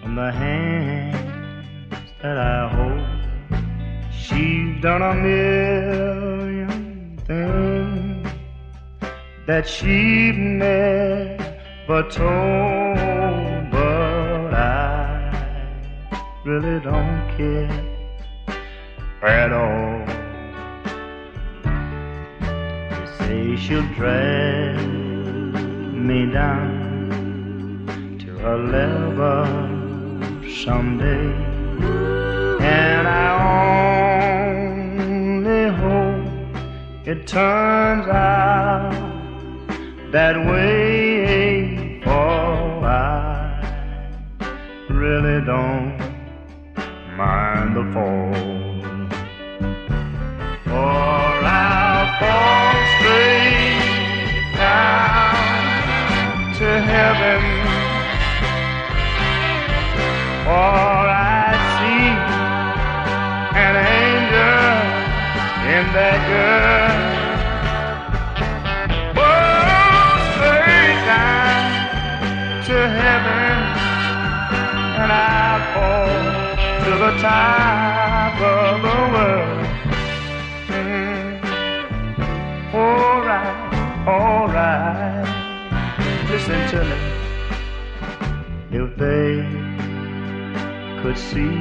from the hands that I hold. She's done a million things that she never told, but I really don't care at all. They say she'll drag me down to her level someday, and I only hope it turns out that way, for I really don't mind the fall. For I'll fall straight down to heaven, or I see an angel in that girl. Oh, straight down to heaven, and I fall to the top of the world. All right, listen to me. If they could see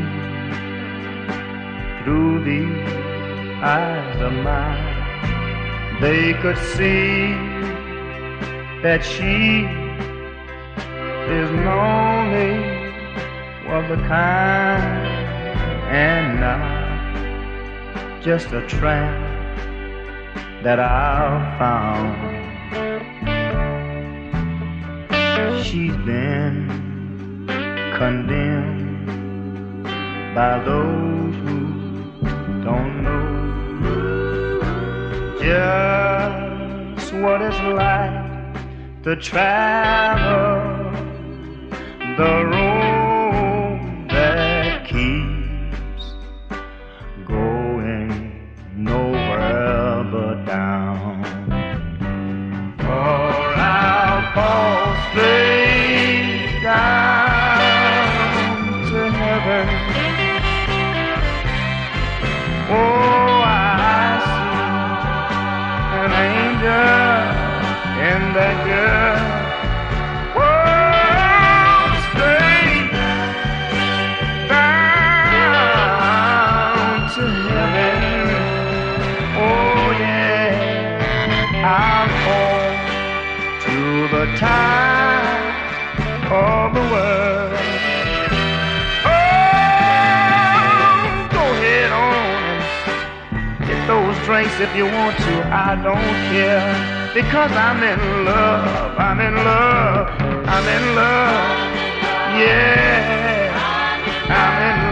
through the eyes of mine, they could see that she is lonely of the kind, and not just a tramp that I've found. She's been condemned by those who don't know just what it's like to travel the road that keeps going nowhere but down. Or I'll fall straight down to heaven. Oh, I see an angel in that girl. Oh, straight down to heaven. Oh yeah, I'll fall to the top of the world. Oh, go ahead on and get those drinks if you want to. I don't care, because I'm in love. I'm in love. I'm in love. Yeah, I'm in love.